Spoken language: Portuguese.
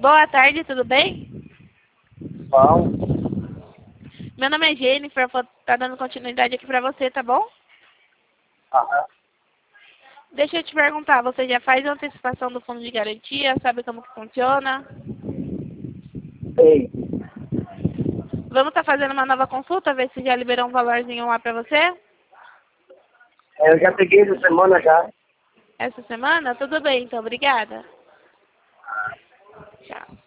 Boa tarde, tudo bem? Bom, Meu nome é Jennifer, vou estar dando continuidade aqui pra você, tá bom? aham, Deixa eu te perguntar, você já faz a antecipação do fundo de garantia? Sabe como que funciona? sei. Vamos estar fazendo uma nova consulta, ver se já liberou um valorzinho lá pra você? Eu já peguei essa semana já. Essa semana? Tudo bem, então, obrigada. Tchau.